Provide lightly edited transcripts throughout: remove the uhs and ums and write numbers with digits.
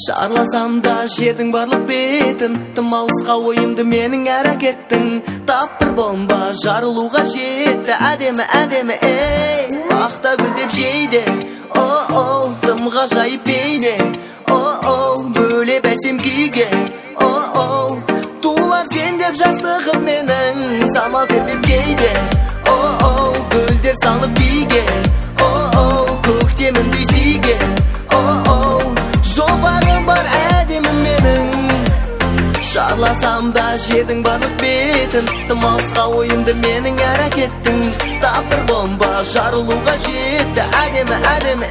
Шарласам да жердің барлық бетін, тым алысқа ойымды менің әрекеттің. Тап бір бомба жарылуға жетті, әдемі, әдемі, ей, бақта гүлдеп жейді. О-о, тым ғажайып бейне, о-о, бөлеп әсем күйге, о-о, туылар сен деп жастығым менің, самал тербеп кейде. О-о, гүлдер салып биге, о-о, көктемім дүйсейген, о-о, жобарым бар әдемі менің. Шарласам да жердің барлық бетін, тым алысқа ойымды менің әрекеттің. Тап бір бомба жарылуға жетті, әдемі, әдемі,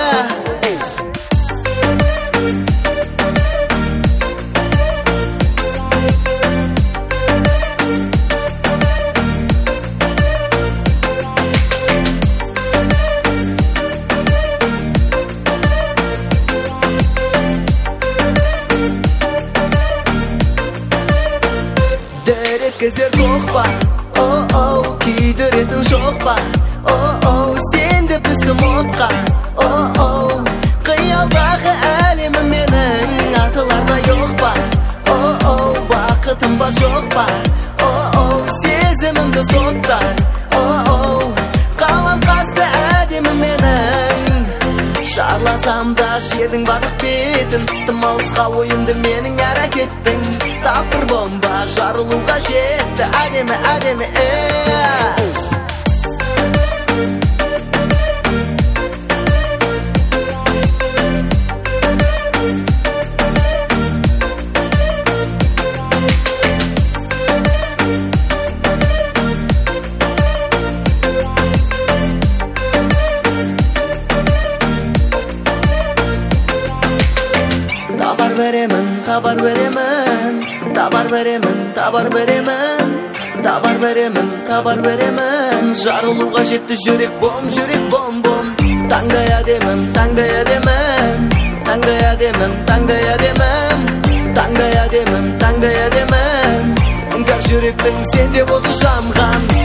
Кездер тоқпа, о-оу, күйдіретін жоқ па, о-оу, сен де түстім отқа, о-оу, қиялдағы әлемі менің атыларда жоқ па, о-оу, бақытым ба жоқ па, о-оу, сезімімді соттар, о-оу, қалам қасты әдемі менің. Шарласам да жердің барлық бетін, тым алысқа ойымды менің әрекеттің. Тап бір бомба жарылуға жетті, әдемі, әдемі, Табар беремін, табар беремін, табар беремін, табар беремін, табар беремін, табар беремін. Жарылуға жетті жүрек бом, бом. Таңдай әдемім, таңдай әдемім, таңдай әдемім, таңдай әдемім, таңдай әдемім, таңдай әдемім. Үңгір жүректің сенде болды жанған.